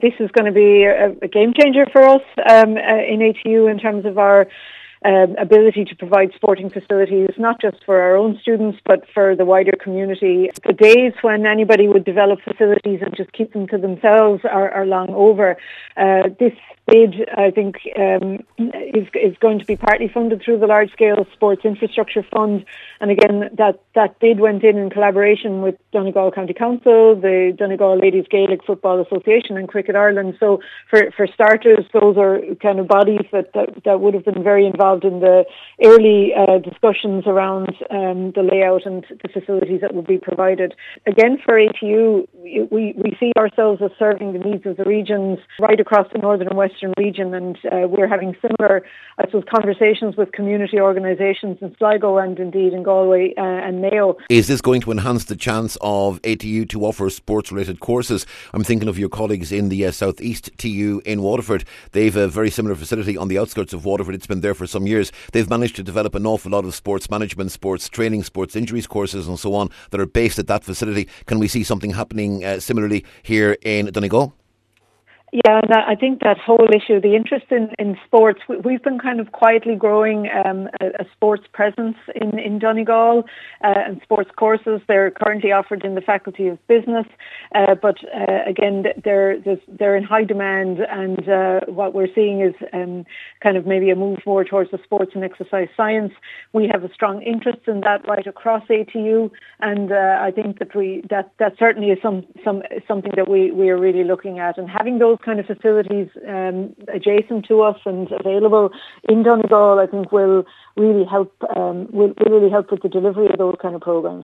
This is going to be a game changer for us in ATU in terms of our ability to provide sporting facilities, not just for our own students, but for the wider community. The days when anybody would develop facilities and just keep them to themselves are long over. This bid, I think, is going to be partly funded through the Large-Scale Sports Infrastructure Fund. And again, that bid went in collaboration with Donegal County Council, the Donegal Ladies Gaelic Football Association and Cricket Ireland. So for starters, those are kind of bodies that would have been very involved in the early discussions around the layout and the facilities that will be provided. Again, for ATU, we see ourselves as serving the needs of the regions right across the northern and western region, and we're having similar, I suppose, conversations with community organisations in Sligo and indeed in Galway and Mayo. Is this going to enhance the chance of ATU to offer sports-related courses? I'm thinking of your colleagues in the South East TU in Waterford. They've a very similar facility on the outskirts of Waterford. It's been there for some years. They've managed to develop an awful lot of sports management, sports training, sports injuries courses and so on that are based at that facility. Can we see something happening similarly here in Donegal? Yeah, and I think that whole issue, the interest in sports, we've been kind of quietly growing a sports presence in Donegal and sports courses. They're currently offered in the Faculty of Business, but again, they're in high demand, and what we're seeing is kind of maybe a move more towards the sports and exercise science. We have a strong interest in that right across ATU, and I think that certainly is something that we are really looking at, and having those kind of facilities adjacent to us and available in Donegal, I think will really help with the delivery of those kind of programs.